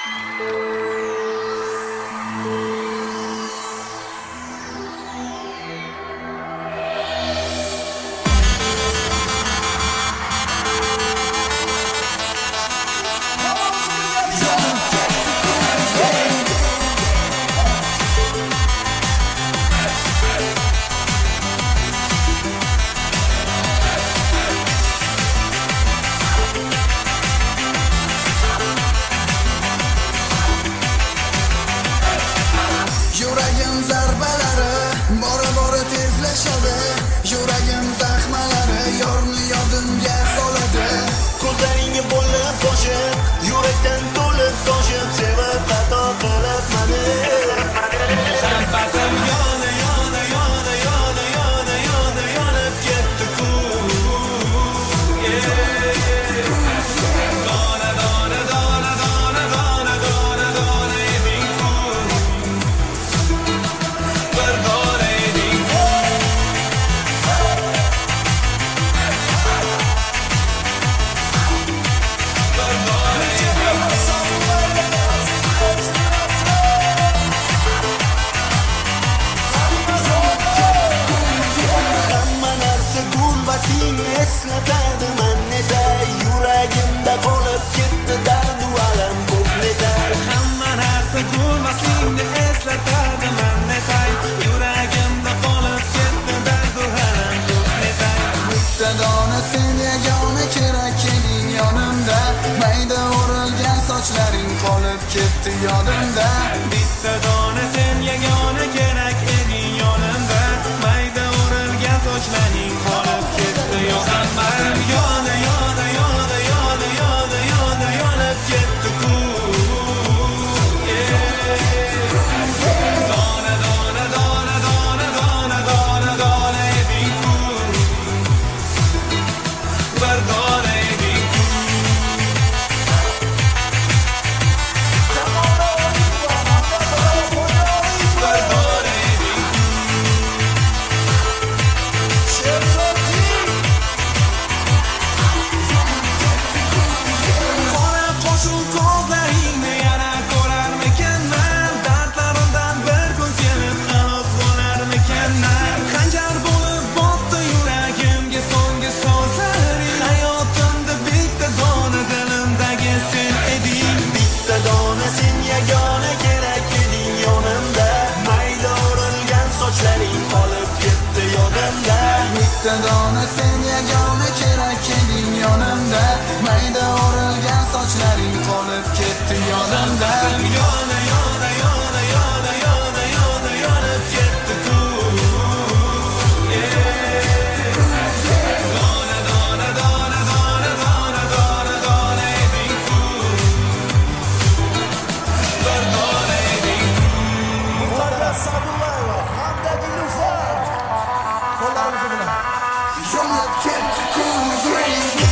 Yuragim zarbalari bora tezlashadi, yuragim zaxmalari yorni yodimga soladi. Ko'zlaringga bo'lib toshib, yurakdan to'lib toshib, sevib xato qilib mani. Shampatim yonib ketdi-ku. Eslatadi manneday, yuragimda qolib ketdi dardu alam ko'p neday. Hamma narsa ko'rmaslikni eslatadi manneday, yuragimda qolib ketdi dardu alam ko'p neday. Bitta dona sen yagona kerak eding yonimda, mayda o'rilgan sochlaring qolib ketdi yodimda. Bitta dona sen yagona kerak eding yonimda, mayda o'rilgan sochlaring qolib ketdi yodimda. Yonib ketdi-ku. Dona eding-ku. Bir dona eding-ku. Bitta dona sen yagona kerak eding yonimda, mayda o'rilgan sochlaring qolib ketdi yodimda. Yonib ketdi-ku. Dona eding-ku. Bir dona eding-ku. Muqaddas Sa'dullayeva hamda Dilufar. Qo'llarimizni bilan. Yonib ketdi-ku.